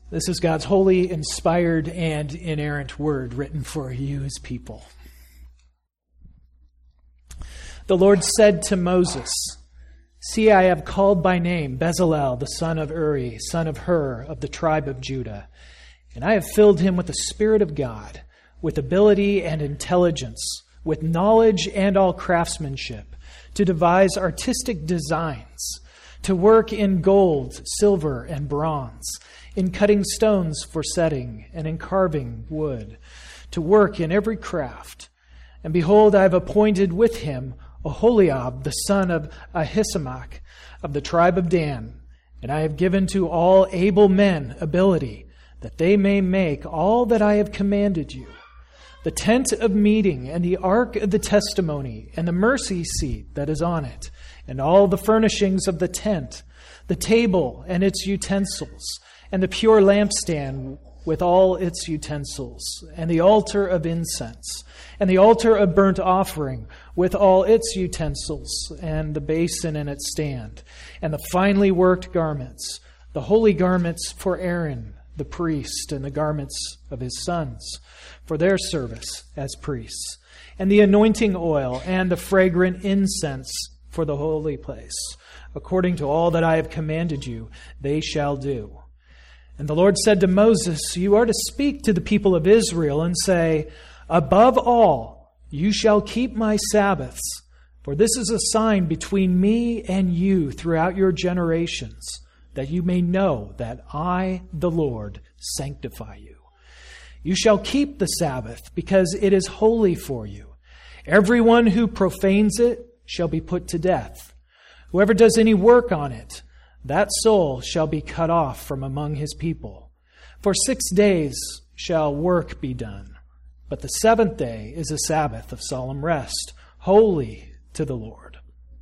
This is God's holy, inspired, and inerrant word written for you, his people. The Lord said to Moses, "See, I have called by name Bezalel, the son of Uri, son of Hur, of the tribe of Judah. And I have filled him with the Spirit of God, with ability and intelligence, with knowledge and all craftsmanship, to devise artistic designs, to work in gold, silver, and bronze, in cutting stones for setting, and in carving wood, to work in every craft. And behold, I have appointed with him Oholiab, the son of Ahisamach, of the tribe of Dan. And I have given to all able men ability, that they may make all that I have commanded you: the tent of meeting, and the ark of the testimony, and the mercy seat that is on it, and all the furnishings of the tent, the table and its utensils, and the pure lampstand with all its utensils, and the altar of incense, and the altar of burnt offering with all its utensils, and the basin and its stand, and the finely worked garments, the holy garments for Aaron the priest, and the garments of his sons for their service as priests, and the anointing oil and the fragrant incense for the holy place. According to all that I have commanded you, they shall do." And the Lord said to Moses, "You are to speak to the people of Israel and say, 'Above all, you shall keep my Sabbaths, for this is a sign between me and you throughout your generations, that you may know that I, the Lord, sanctify you. You shall keep the Sabbath, because it is holy for you. Everyone who profanes it shall be put to death. Whoever does any work on it, that soul shall be cut off from among his people. For 6 days shall work be done, but the seventh day is a Sabbath of solemn rest, holy to the Lord.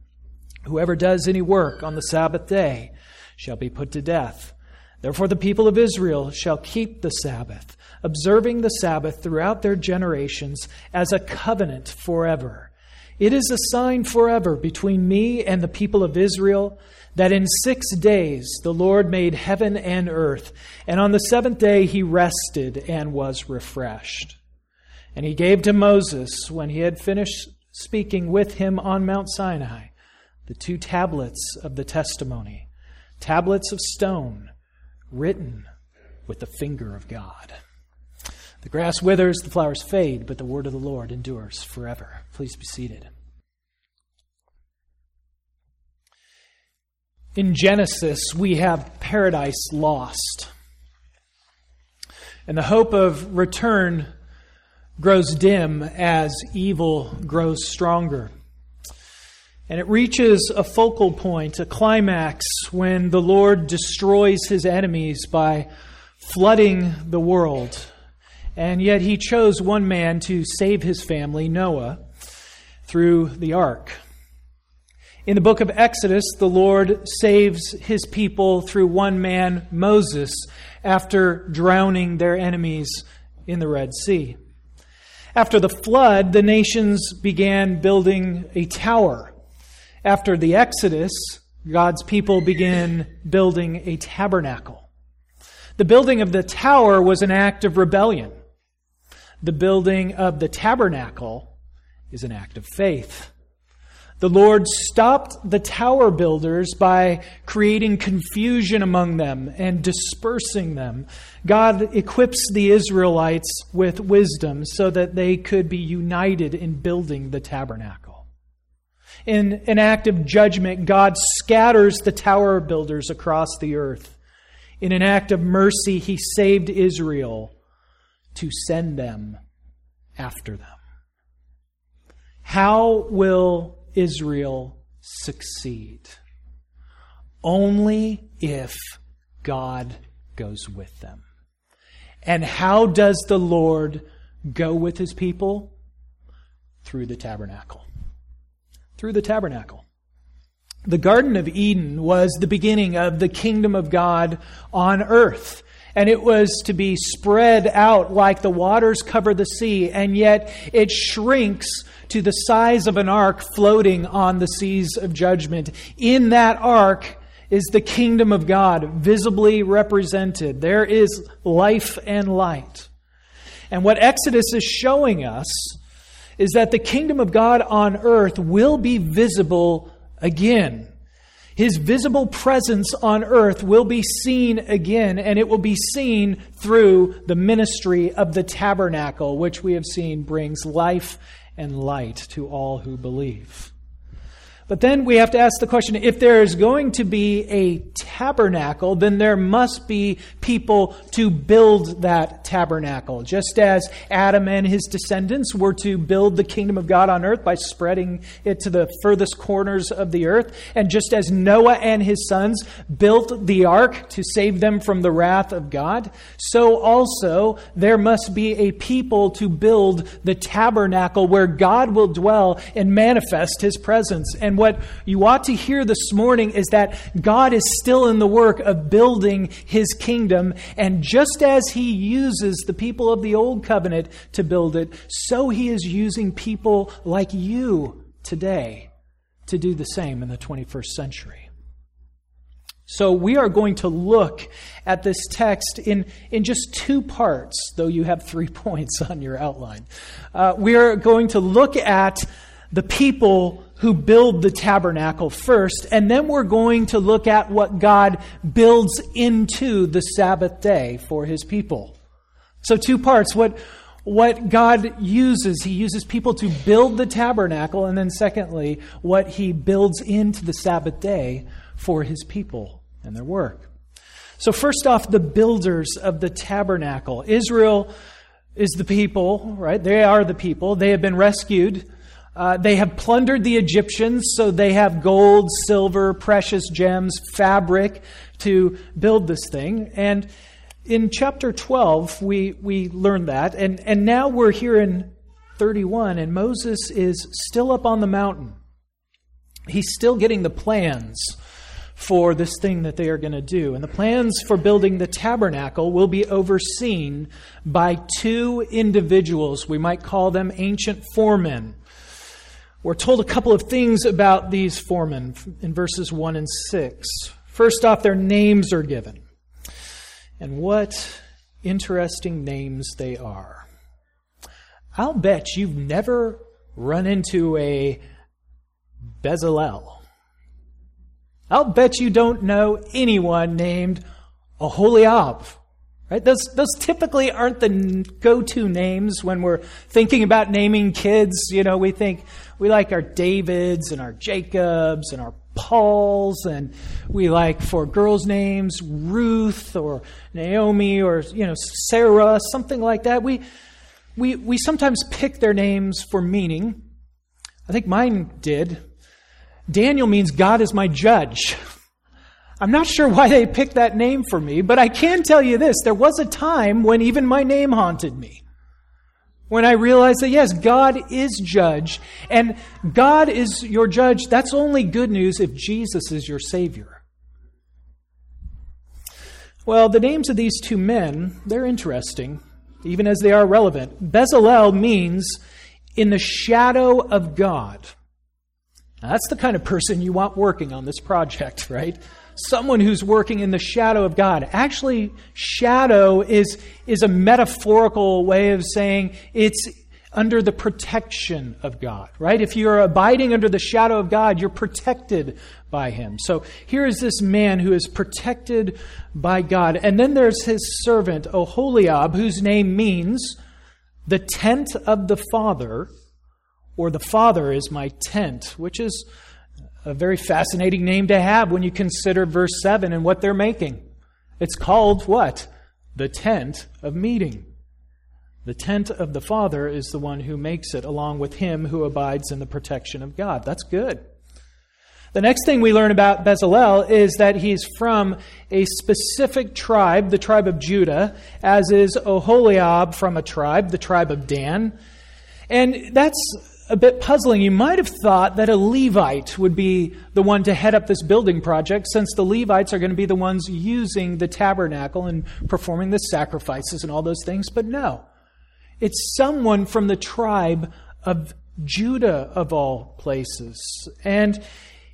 Whoever does any work on the Sabbath day shall be put to death. Therefore the people of Israel shall keep the Sabbath, observing the Sabbath throughout their generations as a covenant forever. It is a sign forever between me and the people of Israel, that in 6 days the Lord made heaven and earth, and on the seventh day he rested and was refreshed." And he gave to Moses, when he had finished speaking with him on Mount Sinai, the 2 tablets of the testimony, tablets of stone, written with the finger of God. The grass withers, the flowers fade, but the word of the Lord endures forever. Please be seated. In Genesis, we have paradise lost, and the hope of return grows dim as evil grows stronger. And it reaches a focal point, a climax, when the Lord destroys his enemies by flooding the world. And yet he chose one man to save his family, Noah, through the ark. In the book of Exodus, the Lord saves his people through one man, Moses, after drowning their enemies in the Red Sea. After the flood, the nations began building a tower. After the Exodus, God's people began building a tabernacle. The building of the tower was an act of rebellion. The building of the tabernacle is an act of faith. The Lord stopped the tower builders by creating confusion among them and dispersing them. God equips the Israelites with wisdom so that they could be united in building the tabernacle. In an act of judgment, God scatters the tower builders across the earth. In an act of mercy, he saved Israel to send them after them. How will Israel succeed? Only if God goes with them. And how does the Lord go with his people? Through the tabernacle. Through the tabernacle. The Garden of Eden was the beginning of the kingdom of God on earth. And it was to be spread out like the waters cover the sea, and yet it shrinks to the size of an ark floating on the seas of judgment. In that ark is the kingdom of God visibly represented. There is life and light. And what Exodus is showing us is that the kingdom of God on earth will be visible again. His visible presence on earth will be seen again, and it will be seen through the ministry of the tabernacle, which we have seen brings life and light to all who believe. But then we have to ask the question, if there is going to be a tabernacle, then there must be people to build that tabernacle. Just as Adam and his descendants were to build the kingdom of God on earth by spreading it to the furthest corners of the earth, and just as Noah and his sons built the ark to save them from the wrath of God, so also there must be a people to build the tabernacle where God will dwell and manifest His presence. And what you ought to hear this morning is that God is still in the work of building His kingdom. And just as He uses the people of the Old Covenant to build it, so He is using people like you today to do the same in the 21st century. So we are going to look at this text in just two parts, though you have 3 points on your outline. We are going to look at the people who build the tabernacle first, and then we're going to look at what God builds into the Sabbath day for His people. So 2 parts. What God uses, He uses people to build the tabernacle, and then secondly, what He builds into the Sabbath day for His people and their work. So first off, the builders of the tabernacle. Israel is the people, right? They are the people. They have been rescued. They have plundered the Egyptians, so they have gold, silver, precious gems, fabric to build this thing. And in chapter 12, we learn that. And now we're here in 31, and Moses is still up on the mountain. He's still getting the plans for this thing that they are going to do. And the plans for building the tabernacle will be overseen by 2 individuals. We might call them ancient foremen. We're told a couple of things about these foremen in verses 1 and 6. First off, their names are given. And what interesting names they are. I'll bet you've never run into a Bezalel. I'll bet you don't know anyone named Oholiab. Right? Those typically aren't the go-to names when we're thinking about naming kids. You know, we like our Davids and our Jacobs and our Pauls, and we like for girls' names Ruth or Naomi or Sarah, something like that. We sometimes pick their names for meaning. I think mine did. Daniel means God is my judge. I'm not sure why they picked that name for me, but I can tell you this. There was a time when even my name haunted me. When I realized that, yes, God is judge, and God is your judge. That's only good news if Jesus is your Savior. Well, the names of these 2 men, they're interesting, even as they are relevant. Bezalel means in the shadow of God. Now, that's the kind of person you want working on this project, right? Someone who's working in the shadow of God. Actually, shadow is a metaphorical way of saying it's under the protection of God, right? If you're abiding under the shadow of God, you're protected by Him. So here is this man who is protected by God. And then there's his servant, Oholiab, whose name means the tent of the Father, or the Father is my tent, which is a very fascinating name to have when you consider verse 7 and what they're making. It's called what? The tent of meeting. The tent of the Father is the one who makes it, along with Him who abides in the protection of God. That's good. The next thing we learn about Bezalel is that he's from a specific tribe, the tribe of Judah, as is Oholiab from a tribe, the tribe of Dan. And that's a bit puzzling. You might have thought that a Levite would be the one to head up this building project, since the Levites are going to be the ones using the tabernacle and performing the sacrifices and all those things. But no, it's someone from the tribe of Judah of all places. And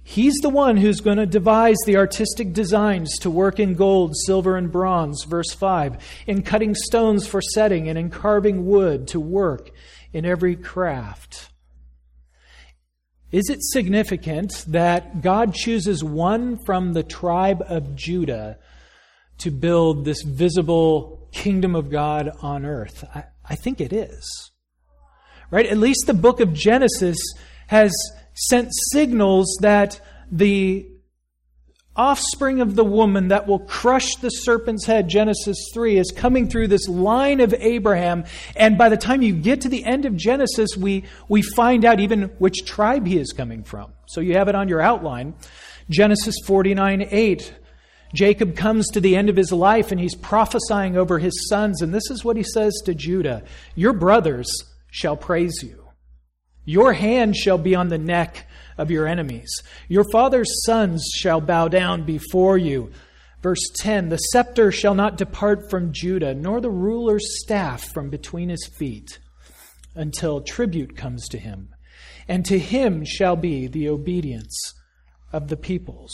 He's the one who's going to devise the artistic designs to work in gold, silver, and bronze, verse 5, in cutting stones for setting and in carving wood to work in every craft. Is it significant that God chooses one from the tribe of Judah to build this visible kingdom of God on earth? I think it is. Right? At least the book of Genesis has sent signals that the offspring of the woman that will crush the serpent's head, Genesis 3, is coming through this line of Abraham. And by the time you get to the end of Genesis, we find out even which tribe he is coming from. So you have it on your outline. Genesis 49:8. Jacob comes to the end of his life and he's prophesying over his sons. And this is what he says to Judah. Your brothers shall praise you. Your hand shall be on the neck of your enemies. Your father's sons shall bow down before you. Verse 10, the scepter shall not depart from Judah, nor the ruler's staff from between his feet, until tribute comes to him. And to him shall be the obedience of the peoples.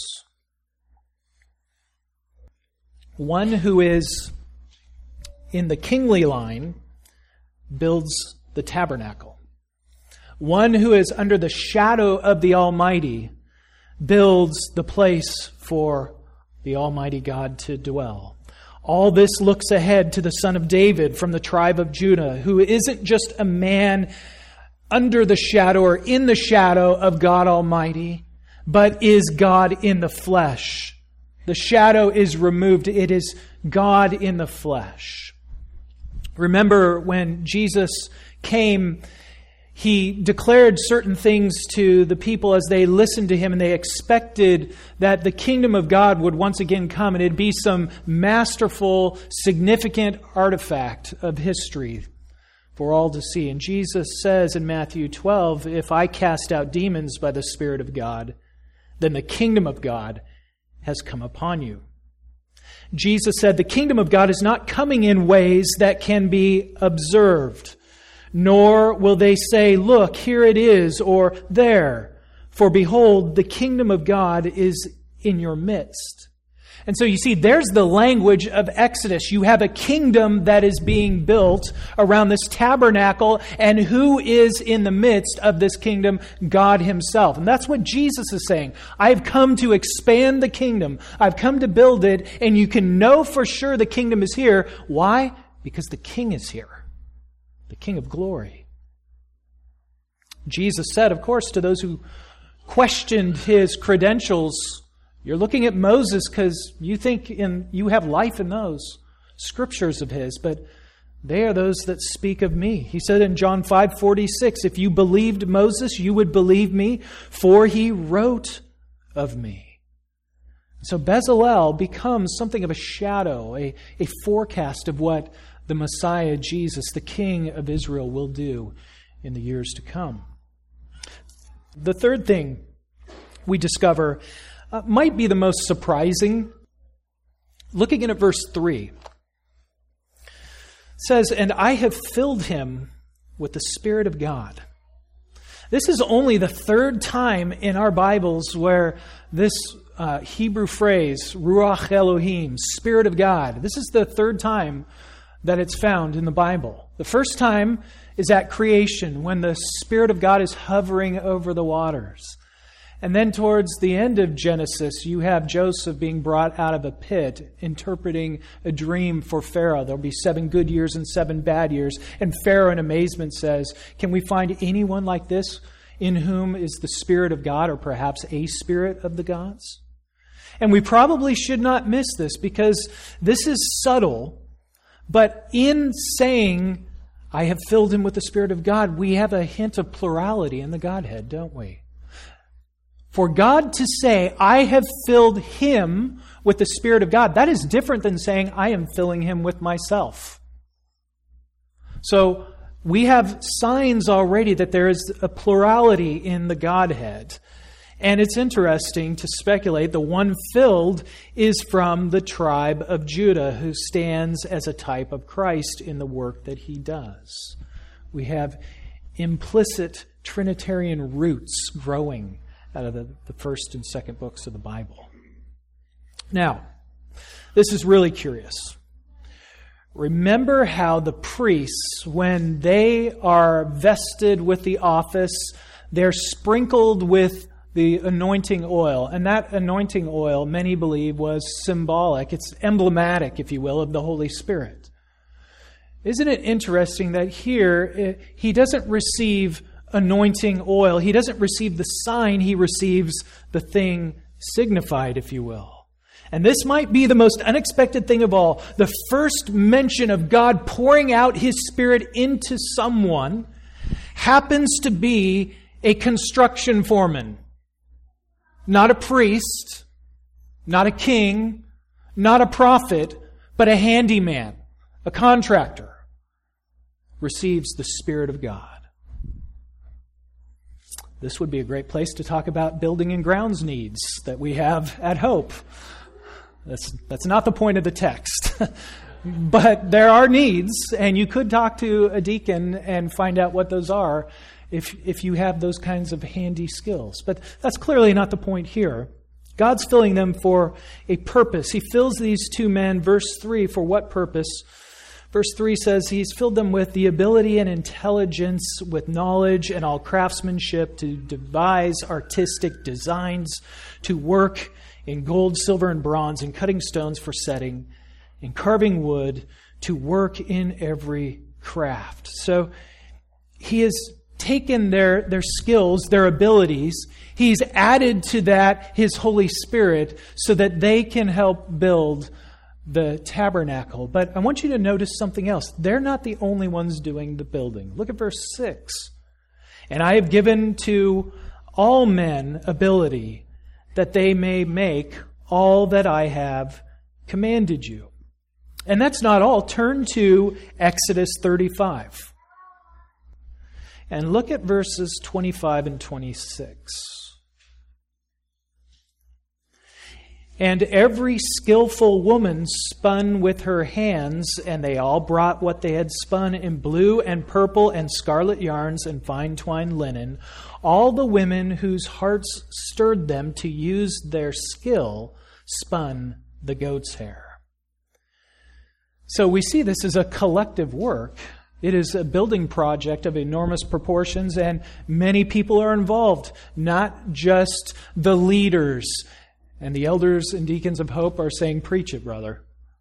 One who is in the kingly line builds the tabernacle. One who is under the shadow of the Almighty builds the place for the Almighty God to dwell. All this looks ahead to the Son of David from the tribe of Judah, who isn't just a man under the shadow or in the shadow of God Almighty, but is God in the flesh. The shadow is removed. It is God in the flesh. Remember when Jesus came, He declared certain things to the people as they listened to Him, and they expected that the kingdom of God would once again come, and it'd be some masterful, significant artifact of history for all to see. And Jesus says in Matthew 12, if I cast out demons by the Spirit of God, then the kingdom of God has come upon you. Jesus said the kingdom of God is not coming in ways that can be observed. Nor will they say, look, here it is, or there. For behold, the kingdom of God is in your midst. And so you see, there's the language of Exodus. You have a kingdom that is being built around this tabernacle, and who is in the midst of this kingdom? God Himself. And that's what Jesus is saying. I've come to expand the kingdom. I've come to build it, and you can know for sure the kingdom is here. Why? Because the King is here. The King of glory. Jesus said, of course, to those who questioned His credentials, you're looking at Moses because you think you have life in those scriptures of His, but they are those that speak of me. He said in John 5:46, if you believed Moses, you would believe me, for he wrote of me. So Bezalel becomes something of a shadow, a forecast of what the Messiah, Jesus, the King of Israel, will do in the years to come. The third thing we discover might be the most surprising. Looking at verse 3, it says, and I have filled him with the Spirit of God. This is only the third time in our Bibles where this Hebrew phrase, Ruach Elohim, Spirit of God, this is the third time that it's found in the Bible. The first time is at creation, when the Spirit of God is hovering over the waters. And then towards the end of Genesis, you have Joseph being brought out of a pit, interpreting a dream for Pharaoh. There'll be 7 good years and 7 bad years. And Pharaoh in amazement says, can we find anyone like this in whom is the Spirit of God, or perhaps a spirit of the gods? And we probably should not miss this, because this is subtle. But in saying, I have filled him with the Spirit of God, we have a hint of plurality in the Godhead, don't we? For God to say, I have filled him with the Spirit of God, that is different than saying, I am filling him with myself. So we have signs already that there is a plurality in the Godhead. And it's interesting to speculate the one filled is from the tribe of Judah, who stands as a type of Christ in the work that he does. We have implicit Trinitarian roots growing out of the first and second books of the Bible. Now, this is really curious. Remember how the priests, when they are vested with the office, they're sprinkled with the anointing oil. And that anointing oil, many believe, was symbolic. It's emblematic, if you will, of the Holy Spirit. Isn't it interesting that here he doesn't receive anointing oil. He doesn't receive the sign. He receives the thing signified, if you will. And this might be the most unexpected thing of all. The first mention of God pouring out His Spirit into someone happens to be a construction foreman. Not a priest, not a king, not a prophet, but a handyman, a contractor, receives the Spirit of God. This would be a great place to talk about building and grounds needs that we have at Hope. That's not the point of the text. But there are needs, and you could talk to a deacon and find out what those are if you have those kinds of handy skills. But that's clearly not the point here. God's filling them for a purpose. He fills these two men, verse 3, for what purpose? Verse 3 says He's filled them with the ability and intelligence, with knowledge and all craftsmanship to devise artistic designs, to work in gold, silver, and bronze, in cutting stones for setting, in carving wood, to work in every craft. So He has taken their skills, their abilities. He's added to that His Holy Spirit so that they can help build the tabernacle. But I want you to notice something else. They're not the only ones doing the building. Look at verse 6. And I have given to all men ability that they may make all that I have commanded you. And that's not all. Turn to Exodus 35. And look at verses 25 and 26. And every skillful woman spun with her hands, and they all brought what they had spun in blue and purple and scarlet yarns and fine twined linen. All the women whose hearts stirred them to use their skill spun the goat's hair. So we see this as a collective work. It is a building project of enormous proportions, and many people are involved, not just the leaders. And the elders and deacons of Hope are saying, preach it, brother.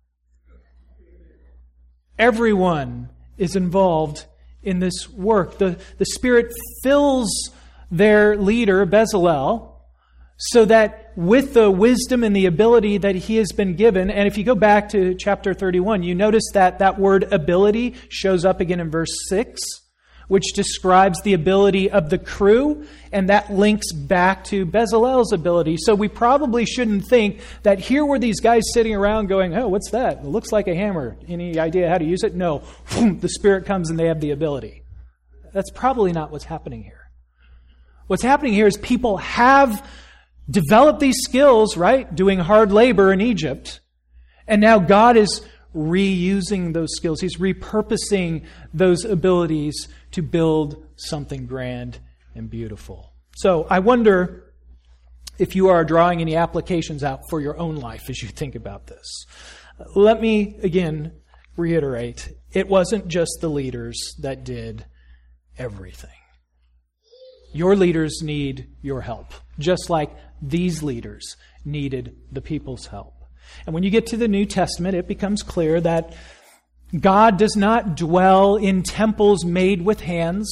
Everyone is involved in this work. The Spirit fills their leader, Bezalel, so that with the wisdom and the ability that he has been given, and if you go back to chapter 31, you notice that word ability shows up again in verse 6, which describes the ability of the crew, and that links back to Bezalel's ability. So we probably shouldn't think that here were these guys sitting around going, oh, what's that? It looks like a hammer. Any idea how to use it? No. The Spirit comes and they have the ability. That's probably not what's happening here. What's happening here is people have developed these skills, right? Doing hard labor in Egypt. And now God is reusing those skills. He's repurposing those abilities to build something grand and beautiful. So I wonder if you are drawing any applications out for your own life as you think about this. Let me again reiterate, it wasn't just the leaders that did everything. Your leaders need your help, just like these leaders needed the people's help. And when you get to the New Testament, it becomes clear that God does not dwell in temples made with hands.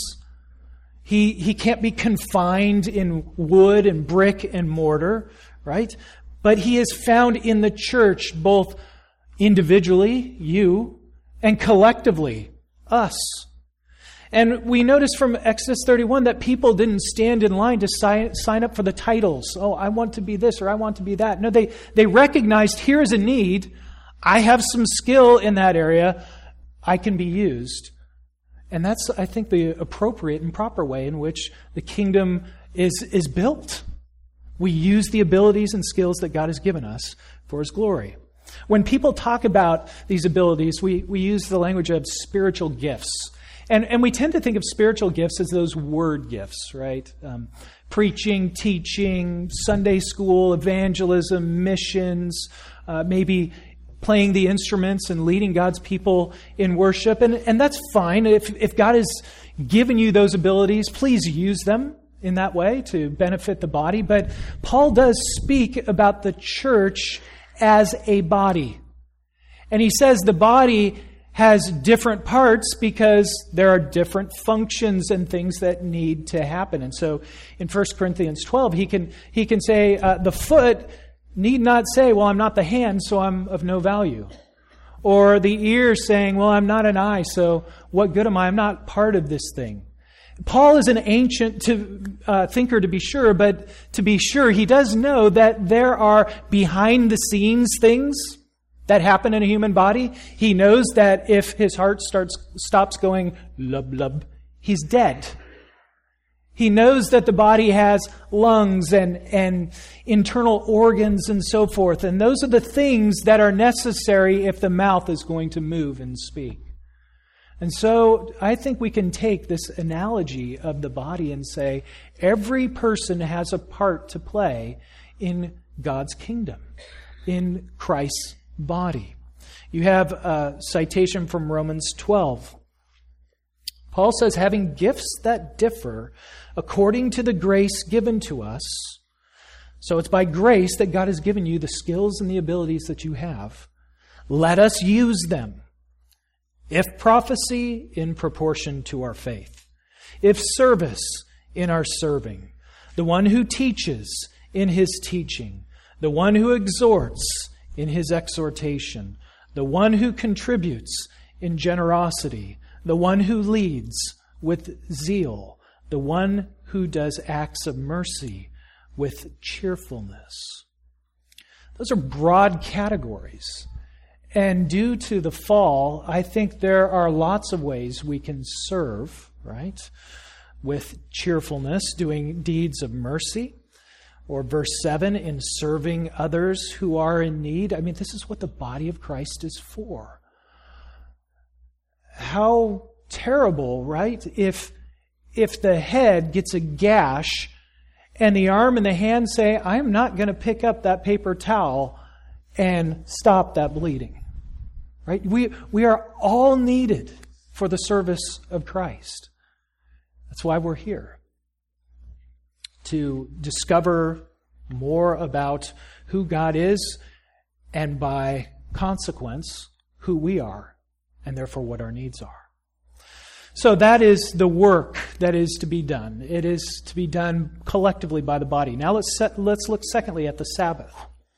He can't be confined in wood and brick and mortar, right? But He is found in the church, both individually, you, and collectively, us. And we notice from Exodus 31 that people didn't stand in line to sign up for the titles. Oh, I want to be this or I want to be that. No, they recognized here is a need. I have some skill in that area. I can be used. And that's, I think, the appropriate and proper way in which the kingdom is built. We use the abilities and skills that God has given us for His glory. When people talk about these abilities, we use the language of spiritual gifts. And we tend to think of spiritual gifts as those word gifts, right? Preaching, teaching, Sunday school, evangelism, missions, maybe playing the instruments and leading God's people in worship. And that's fine. If God has given you those abilities, please use them in that way to benefit the body. But Paul does speak about the church as a body. And he says the body has different parts because there are different functions and things that need to happen. And so in 1 Corinthians 12, he can say the foot need not say, well, I'm not the hand, so I'm of no value. Or the ear saying, well, I'm not an eye, so what good am I? I'm not part of this thing. Paul is an ancient thinker, to be sure, but to be sure, he does know that there are behind-the-scenes things that happen in a human body. He knows that if his heart stops going lub-lub, he's dead. He knows that the body has lungs and internal organs and so forth. And those are the things that are necessary if the mouth is going to move and speak. And so I think we can take this analogy of the body and say every person has a part to play in God's kingdom, in Christ's body. You have a citation from Romans 12. Paul says, having gifts that differ according to the grace given to us. So it's by grace that God has given you the skills and the abilities that you have. Let us use them. If prophecy, in proportion to our faith. If service, in our serving. The one who teaches, in his teaching. The one who exhorts, in his exhortation. The one who contributes, in generosity. The one who leads, with zeal. The one who does acts of mercy, with cheerfulness. Those are broad categories. And due to the fall, I think there are lots of ways we can serve, right? With cheerfulness, doing deeds of mercy. Or verse 7, in serving others who are in need. I mean, this is what the body of Christ is for. How terrible, right? If the head gets a gash and the arm and the hand say, I'm not going to pick up that paper towel and stop that bleeding. Right? We are all needed for the service of Christ. That's why we're here. To discover more about who God is and by consequence, who we are, and therefore what our needs are. So that is the work that is to be done. It is to be done collectively by the body. Now let's look secondly at the Sabbath.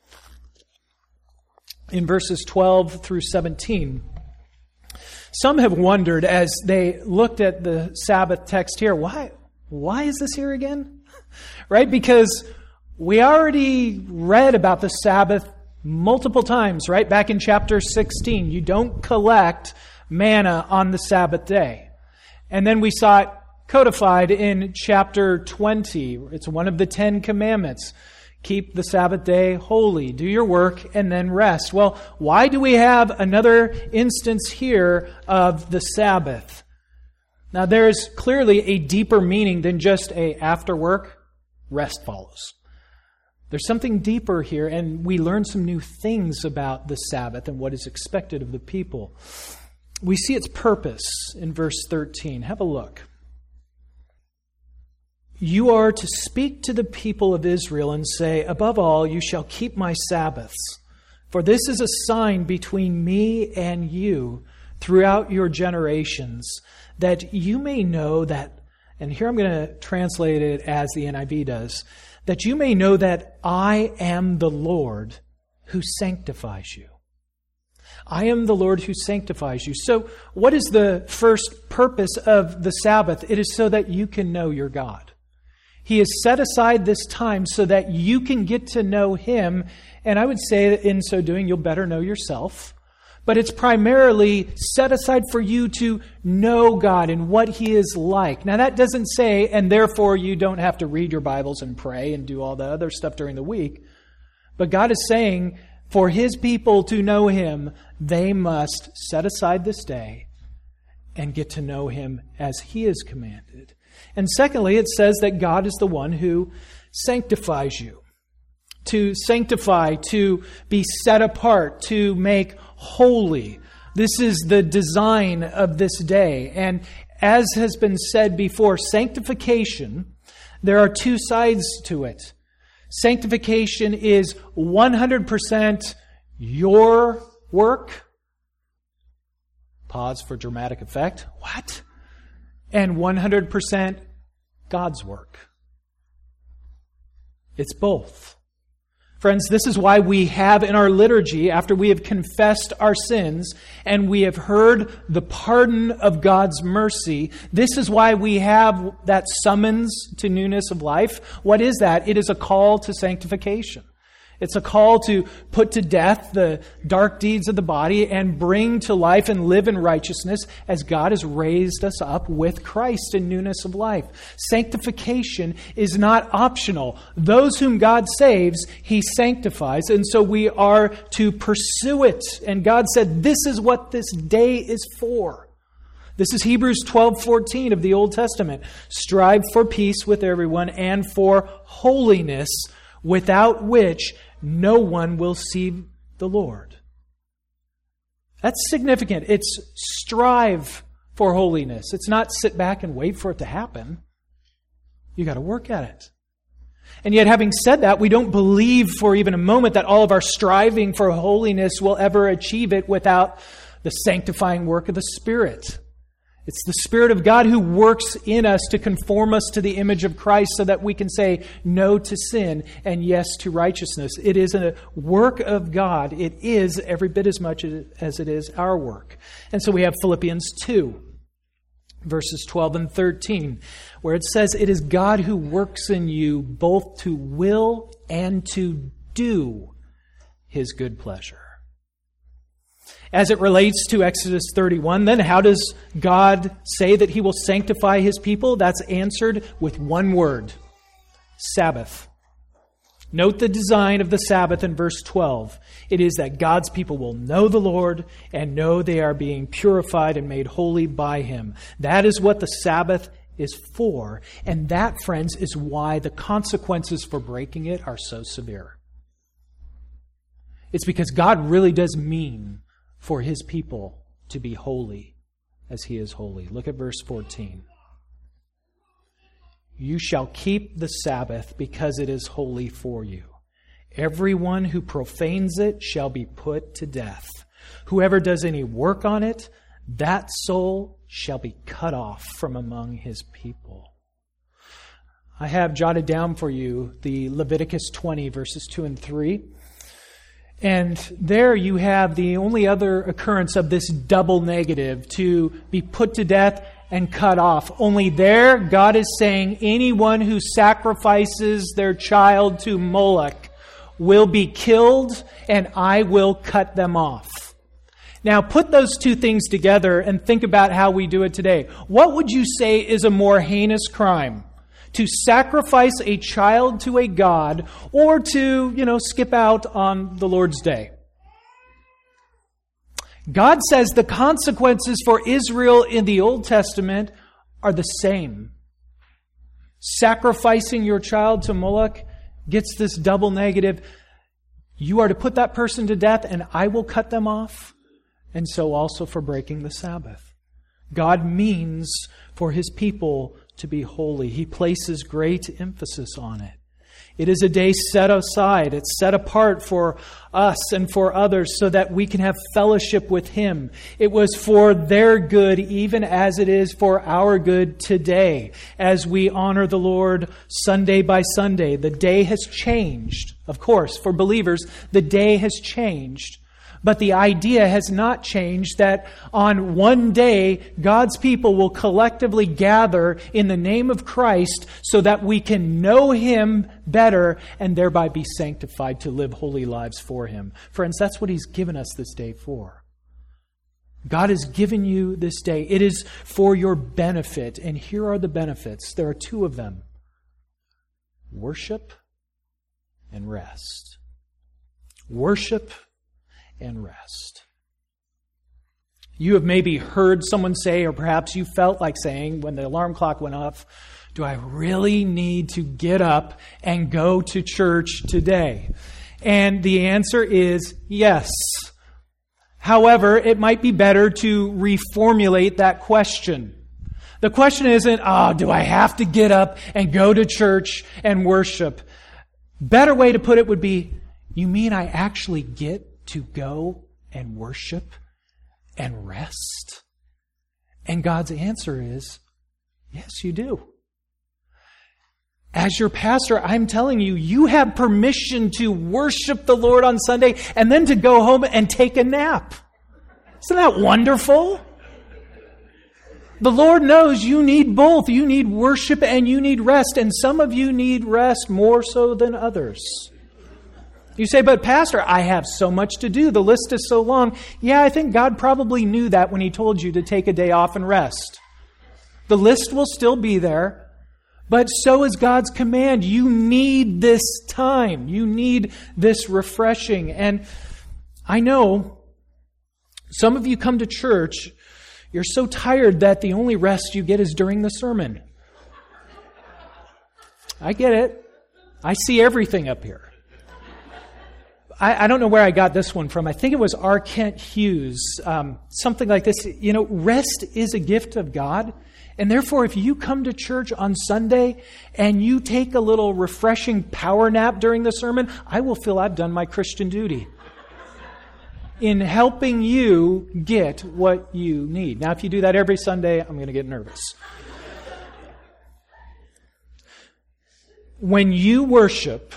In verses 12 through 17, some have wondered as they looked at the Sabbath text here, why is this here again? Right? Because we already read about the Sabbath multiple times, right? Back in chapter 16, you don't collect manna on the Sabbath day. And then we saw it codified in chapter 20. It's one of the 10 commandments. Keep the Sabbath day holy. Do your work and then rest. Well, why do we have another instance here of the Sabbath? Now, there's clearly a deeper meaning than just after work, rest follows. There's something deeper here, and we learn some new things about the Sabbath and what is expected of the people. We see its purpose in verse 13. Have a look. You are to speak to the people of Israel and say, above all, you shall keep my Sabbaths. For this is a sign between me and you throughout your generations, that you may know that, and here I'm going to translate it as the NIV does, that you may know that I am the Lord who sanctifies you. I am the Lord who sanctifies you. So what is the first purpose of the Sabbath? It is so that you can know your God. He has set aside this time so that you can get to know Him. And I would say that in so doing, you'll better know yourself. But it's primarily set aside for you to know God and what He is like. Now that doesn't say, and therefore you don't have to read your Bibles and pray and do all the other stuff during the week. But God is saying, for His people to know Him, they must set aside this day and get to know Him as He has commanded. And secondly, it says that God is the one who sanctifies you. To sanctify, to be set apart, to make holy. This is the design of this day. And as has been said before, sanctification, there are two sides to it. Sanctification is 100% your work. Pause for dramatic effect. What? And 100% God's work. It's both. Friends, this is why we have in our liturgy, after we have confessed our sins and we have heard the pardon of God's mercy, this is why we have that summons to newness of life. What is that? It is a call to sanctification. It's a call to put to death the dark deeds of the body and bring to life and live in righteousness as God has raised us up with Christ in newness of life. Sanctification is not optional. Those whom God saves, He sanctifies. And so we are to pursue it. And God said, this is what this day is for. This is Hebrews 12:14 of the Old Testament. Strive for peace with everyone and for holiness, without which no one will see the Lord. That's significant. It's strive for holiness. It's not sit back and wait for it to happen. You got to work at it. And yet, having said that, we don't believe for even a moment that all of our striving for holiness will ever achieve it without the sanctifying work of the Spirit. It's the Spirit of God who works in us to conform us to the image of Christ so that we can say no to sin and yes to righteousness. It is a work of God. It is every bit as much as it is our work. And so we have Philippians 2, verses 12 and 13, where it says, it is God who works in you both to will and to do His good pleasure. As it relates to Exodus 31, then how does God say that He will sanctify His people? That's answered with one word: Sabbath. Note the design of the Sabbath in verse 12. It is that God's people will know the Lord and know they are being purified and made holy by Him. That is what the Sabbath is for. And that, friends, is why the consequences for breaking it are so severe. It's because God really does mean for His people to be holy as He is holy. Look at verse 14. You shall keep the Sabbath because it is holy for you. Everyone who profanes it shall be put to death. Whoever does any work on it, that soul shall be cut off from among his people. I have jotted down for you the Leviticus 20, verses 2 and 3. And there you have the only other occurrence of this double negative, to be put to death and cut off. Only there, God is saying anyone who sacrifices their child to Moloch will be killed, and I will cut them off. Now, put those two things together and think about how we do it today. What would you say is a more heinous crime? To sacrifice a child to a god, or to, skip out on the Lord's day? God says the consequences for Israel in the Old Testament are the same. Sacrificing your child to Moloch gets this double negative. You are to put that person to death, and I will cut them off. And so also for breaking the Sabbath. God means for His people to be holy. He places great emphasis on it. It is a day set aside. It's set apart for us and for others so that we can have fellowship with Him. It was for their good, even as it is for our good today, as we honor the Lord Sunday by Sunday. The day has changed. Of course, for believers, the day has changed. But the idea has not changed that on one day, God's people will collectively gather in the name of Christ so that we can know Him better and thereby be sanctified to live holy lives for Him. Friends, that's what He's given us this day for. God has given you this day. It is for your benefit. And here are the benefits. There are two of them: worship and rest. Worship and rest. You have maybe heard someone say, or perhaps you felt like saying when the alarm clock went off, do I really need to get up and go to church today? And the answer is yes. However, it might be better to reformulate that question. The question isn't, do I have to get up and go to church and worship? Better way to put it would be, you mean I actually get to go and worship and rest? And God's answer is, yes, you do. As your pastor, I'm telling you, you have permission to worship the Lord on Sunday and then to go home and take a nap. Isn't that wonderful? The Lord knows you need both. You need worship and you need rest. And some of you need rest more so than others. You say, but Pastor, I have so much to do. The list is so long. Yeah, I think God probably knew that when He told you to take a day off and rest. The list will still be there. But so is God's command. You need this time. You need this refreshing. And I know some of you come to church, you're so tired that the only rest you get is during the sermon. I get it. I see everything up here. I don't know where I got this one from. I think it was R. Kent Hughes. Something like this. You know, rest is a gift of God. And therefore, if you come to church on Sunday and you take a little refreshing power nap during the sermon, I will feel I've done my Christian duty in helping you get what you need. Now, if you do that every Sunday, I'm going to get nervous. When you worship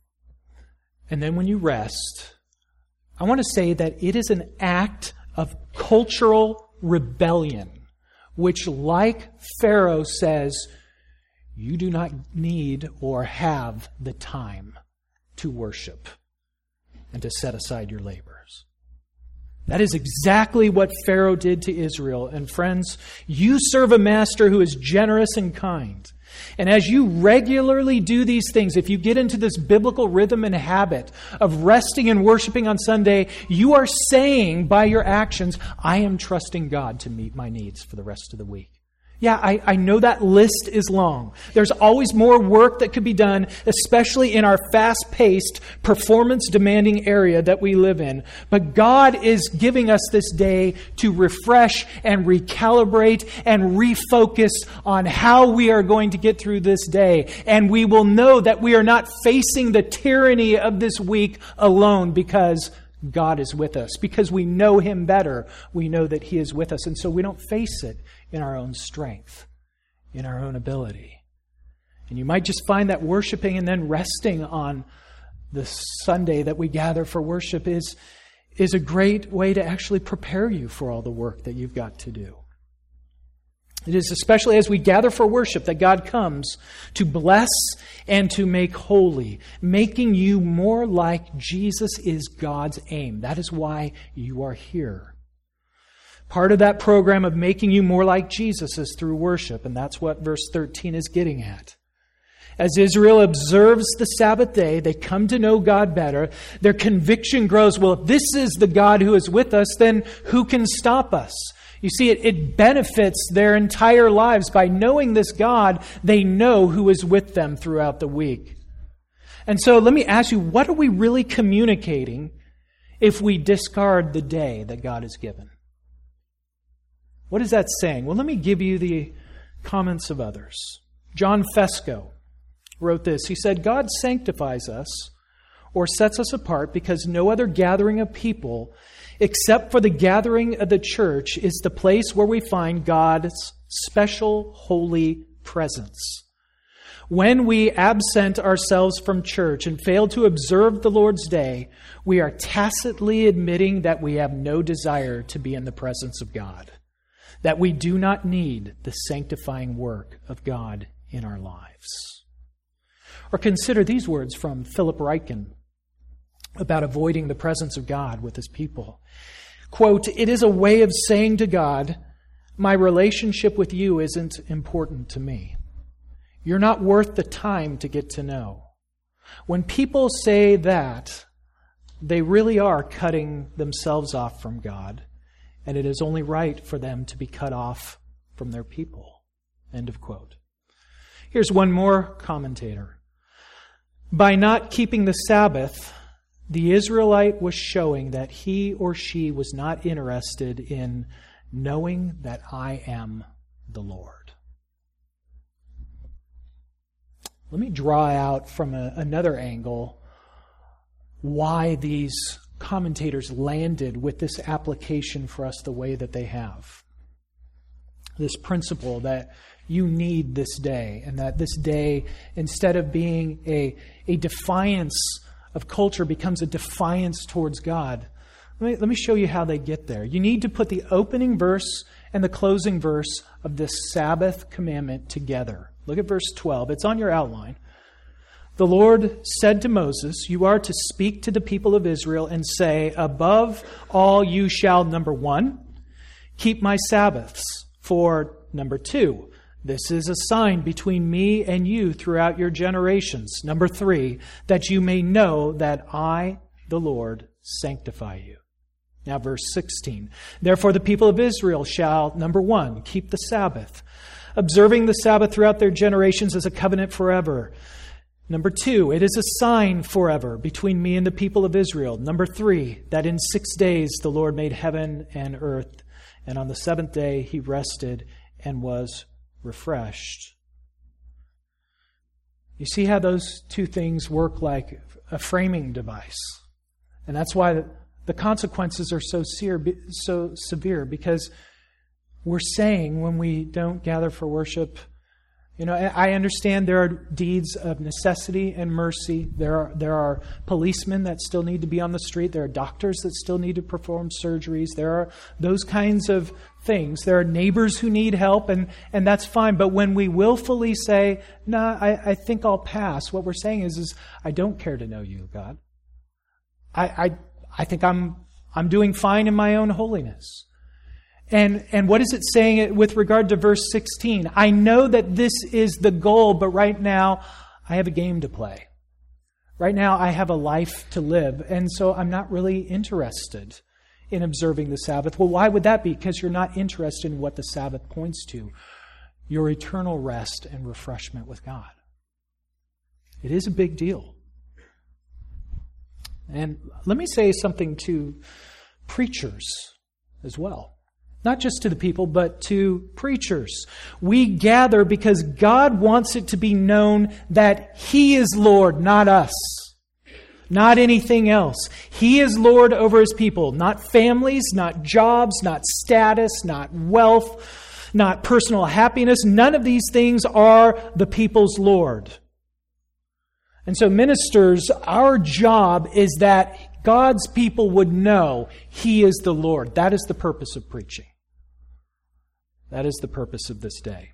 and then when you rest, I want to say that it is an act of cultural rebellion, which, like Pharaoh, says, you do not need or have the time to worship and to set aside your labors. That is exactly what Pharaoh did to Israel. And friends, you serve a master who is generous and kind. And as you regularly do these things, if you get into this biblical rhythm and habit of resting and worshiping on Sunday, you are saying by your actions, I am trusting God to meet my needs for the rest of the week. Yeah, I know that list is long. There's always more work that could be done, especially in our fast-paced, performance-demanding area that we live in. But God is giving us this day to refresh and recalibrate and refocus on how we are going to get through this day. And we will know that we are not facing the tyranny of this week alone because God is with us. Because we know Him better, we know that He is with us. And so we don't face it in our own strength, in our own ability. And you might just find that worshiping and then resting on the Sunday that we gather for worship is a great way to actually prepare you for all the work that you've got to do. It is especially as we gather for worship that God comes to bless and to make holy, making you more like Jesus is God's aim. That is why you are here. Part of that program of making you more like Jesus is through worship, and that's what verse 13 is getting at. As Israel observes the Sabbath day, they come to know God better. Their conviction grows, well, if this is the God who is with us, then who can stop us? You see, it benefits their entire lives. By knowing this God, they know who is with them throughout the week. And so let me ask you, what are we really communicating if we discard the day that God has given? What is that saying? Well, let me give you the comments of others. John Fesco wrote this. He said, God sanctifies us or sets us apart because no other gathering of people except for the gathering of the church is the place where we find God's special holy presence. When we absent ourselves from church and fail to observe the Lord's day, we are tacitly admitting that we have no desire to be in the presence of God, that we do not need the sanctifying work of God in our lives. Or consider these words from Philip Ryken about avoiding the presence of God with His people. Quote, it is a way of saying to God, my relationship with you isn't important to me. You're not worth the time to get to know. When people say that, they really are cutting themselves off from God and it is only right for them to be cut off from their people. End of quote. Here's one more commentator. By not keeping the Sabbath, the Israelite was showing that he or she was not interested in knowing that I am the Lord. Let me draw out from another angle why these commentators landed with this application for us the way that they have. This principle that you need this day, and that this day, instead of being a defiance of culture, becomes a defiance towards God. Let me show you how they get there. You need to put the opening verse and the closing verse of this Sabbath commandment together. Look at verse 12. It's on your outline. The Lord said to Moses, you are to speak to the people of Israel and say, above all you shall, number 1, keep my Sabbaths. For, number 2, this is a sign between me and you throughout your generations. Number 3, that you may know that I, the Lord, sanctify you. Now verse 16. Therefore the people of Israel shall, number 1, keep the Sabbath, observing the Sabbath throughout their generations as a covenant forever. Number 2, it is a sign forever between me and the people of Israel. Number 3, that in 6 days the Lord made heaven and earth, and on the 7th day he rested and was refreshed. You see how those two things work like a framing device. And that's why the consequences are so severe, because we're saying when we don't gather for worship, I understand there are deeds of necessity and mercy. There are policemen that still need to be on the street. There are doctors that still need to perform surgeries. There are those kinds of things. There are neighbors who need help, and that's fine. But when we willfully say, I think I'll pass, what we're saying is I don't care to know you, God. I think I'm doing fine in my own holiness. And what is it saying with regard to verse 16? I know that this is the goal, but right now I have a game to play. Right now I have a life to live, and so I'm not really interested in observing the Sabbath. Well, why would that be? Because you're not interested in what the Sabbath points to, your eternal rest and refreshment with God. It is a big deal. And let me say something to preachers as well. Not just to the people, but to preachers. We gather because God wants it to be known that He is Lord, not us. Not anything else. He is Lord over His people. Not families, not jobs, not status, not wealth, not personal happiness. None of these things are the people's Lord. And so ministers, our job is that God's people would know He is the Lord. That is the purpose of preaching. That is the purpose of this day.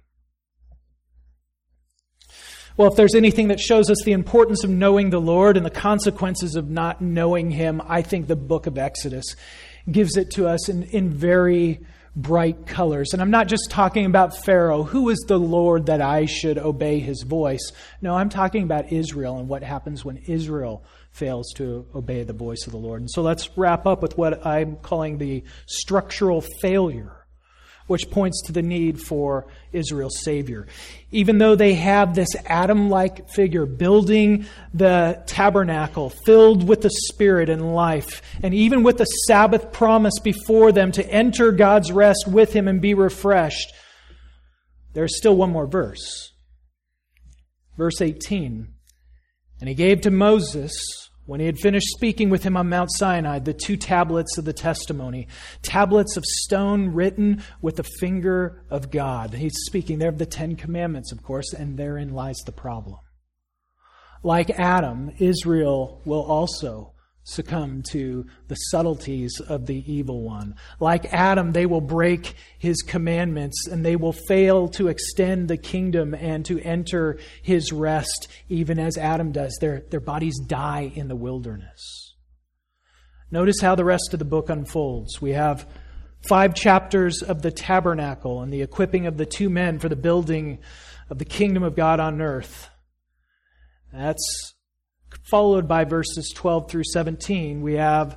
Well, if there's anything that shows us the importance of knowing the Lord and the consequences of not knowing Him, I think the book of Exodus gives it to us in very bright colors. And I'm not just talking about Pharaoh. Who is the Lord that I should obey his voice? No, I'm talking about Israel and what happens when Israel fails to obey the voice of the Lord. And so let's wrap up with what I'm calling the structural failure, which points to the need for Israel's Savior. Even though they have this Adam-like figure building the tabernacle, filled with the Spirit and life, and even with the Sabbath promise before them to enter God's rest with Him and be refreshed, there's still one more verse. Verse 18. And He gave to Moses, when He had finished speaking with him on Mount Sinai, the 2 tablets of the testimony, tablets of stone written with the finger of God. He's speaking there of the 10 Commandments, of course, and therein lies the problem. Like Adam, Israel will also succumb to the subtleties of the evil one. Like Adam, they will break his commandments and they will fail to extend the kingdom and to enter his rest, even as Adam does. Their bodies die in the wilderness. Notice how the rest of the book unfolds. We have 5 chapters of the tabernacle and the equipping of the 2 men for the building of the kingdom of God on earth. That's followed by verses 12 through 17. We have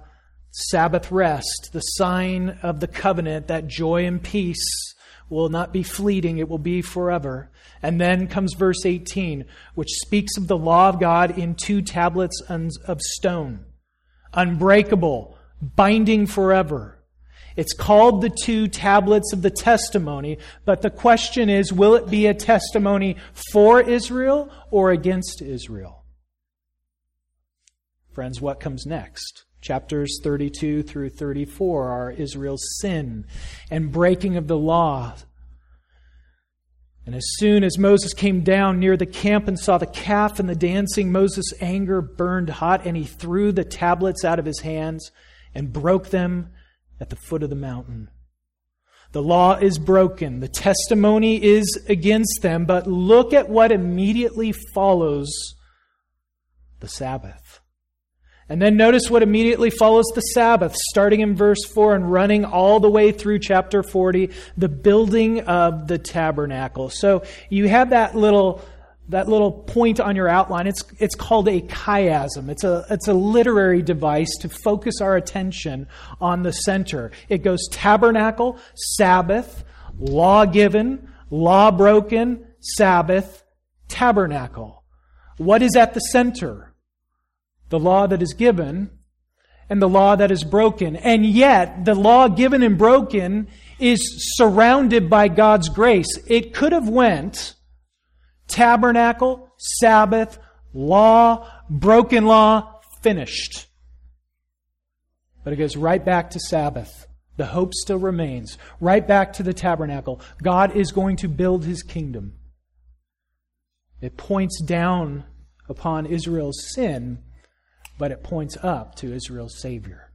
Sabbath rest, the sign of the covenant, that joy and peace will not be fleeting, it will be forever. And then comes verse 18, which speaks of the law of God in 2 tablets of stone, unbreakable, binding forever. It's called the 2 tablets of the testimony, but the question is, will it be a testimony for Israel or against Israel? Friends, what comes next? Chapters 32 through 34 are Israel's sin and breaking of the law. And as soon as Moses came down near the camp and saw the calf and the dancing, Moses' anger burned hot, and he threw the tablets out of his hands and broke them at the foot of the mountain. The law is broken. The testimony is against them, but look at what immediately follows the Sabbath. And then notice what immediately follows the Sabbath, starting in verse 4 and running all the way through chapter 40, the building of the tabernacle. So you have that little point on your outline. It's called a chiasm. It's a literary device to focus our attention on the center. It goes tabernacle, Sabbath, law given, law broken, Sabbath, tabernacle. What is at the center? The law that is given and the law that is broken. And yet, the law given and broken is surrounded by God's grace. It could have went tabernacle, Sabbath, law, broken law, finished. But it goes right back to Sabbath. The hope still remains. Right back to the tabernacle. God is going to build His kingdom. It points down upon Israel's sin, but it points up to Israel's Savior.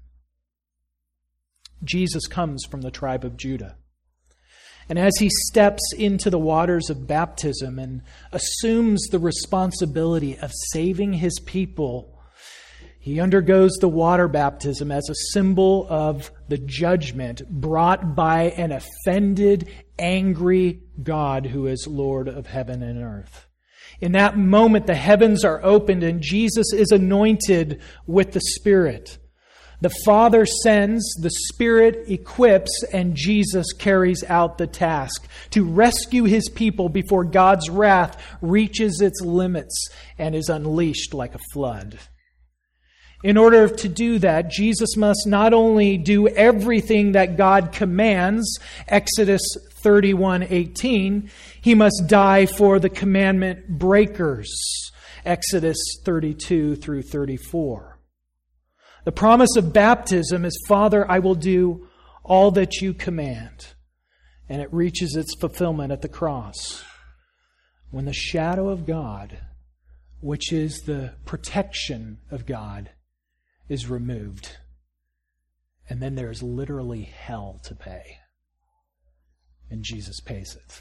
Jesus comes from the tribe of Judah. And as He steps into the waters of baptism and assumes the responsibility of saving His people, He undergoes the water baptism as a symbol of the judgment brought by an offended, angry God who is Lord of heaven and earth. In that moment, the heavens are opened and Jesus is anointed with the Spirit. The Father sends, the Spirit equips, and Jesus carries out the task to rescue His people before God's wrath reaches its limits and is unleashed like a flood. In order to do that, Jesus must not only do everything that God commands, Exodus 31:18, He must die for the commandment breakers, Exodus 32 through 34. The promise of baptism is, Father, I will do all that you command. And it reaches its fulfillment at the cross, when the shadow of God, which is the protection of God, is removed. And then there is literally hell to pay. And Jesus pays it.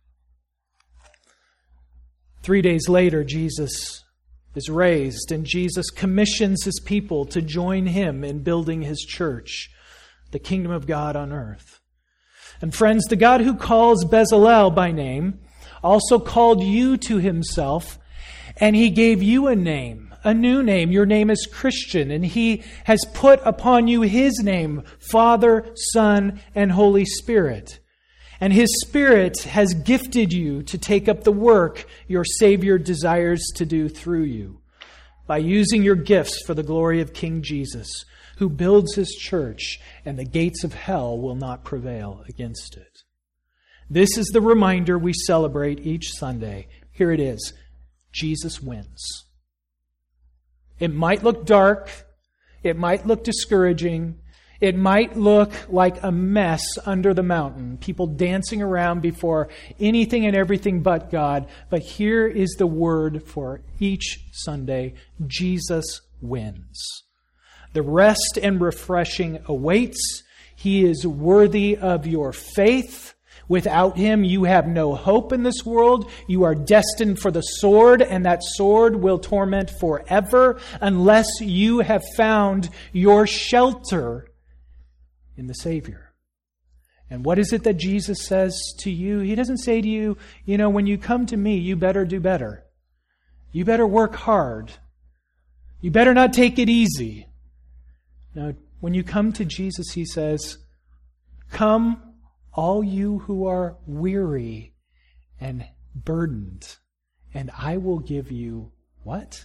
3 days later, Jesus is raised, and Jesus commissions His people to join Him in building His church, the kingdom of God on earth. And friends, the God who calls Bezalel by name also called you to Himself, and He gave you a name, a new name. Your name is Christian, and He has put upon you His name, Father, Son, and Holy Spirit. And His Spirit has gifted you to take up the work your Savior desires to do through you by using your gifts for the glory of King Jesus, who builds His church, and the gates of hell will not prevail against it. This is the reminder we celebrate each Sunday. Here it is. Jesus wins. It might look dark. It might look discouraging. It might look like a mess under the mountain, people dancing around before anything and everything but God. But here is the word for each Sunday. Jesus wins. The rest and refreshing awaits. He is worthy of your faith. Without Him, you have no hope in this world. You are destined for the sword, and that sword will torment forever unless you have found your shelter in the Savior. And what is it that Jesus says to you? He doesn't say to you, when you come to me, you better do better. You better work hard. You better not take it easy. No, When you come to Jesus, he says, "Come, all you who are weary and burdened, and I will give you" what?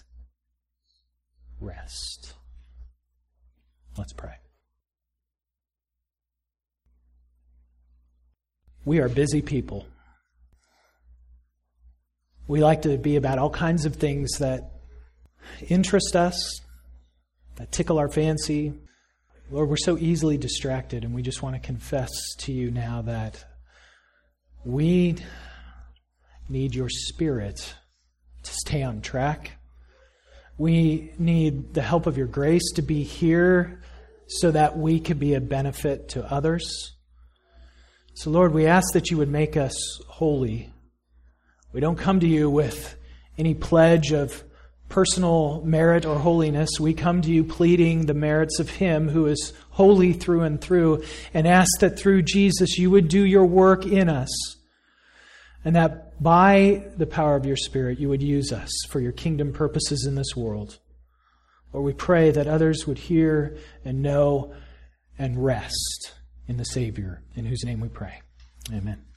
Rest. Let's pray. We are busy people. We like to be about all kinds of things that interest us, that tickle our fancy. Lord, we're so easily distracted, and we just want to confess to you now that we need your Spirit to stay on track. We need the help of your grace to be here so that we could be a benefit to others. So, Lord, we ask that you would make us holy. We don't come to you with any pledge of personal merit or holiness. We come to you pleading the merits of Him who is holy through and through, and ask that through Jesus you would do your work in us, and that by the power of your Spirit you would use us for your kingdom purposes in this world. Lord, we pray that others would hear and know and rest in the Savior, in whose name we pray. Amen.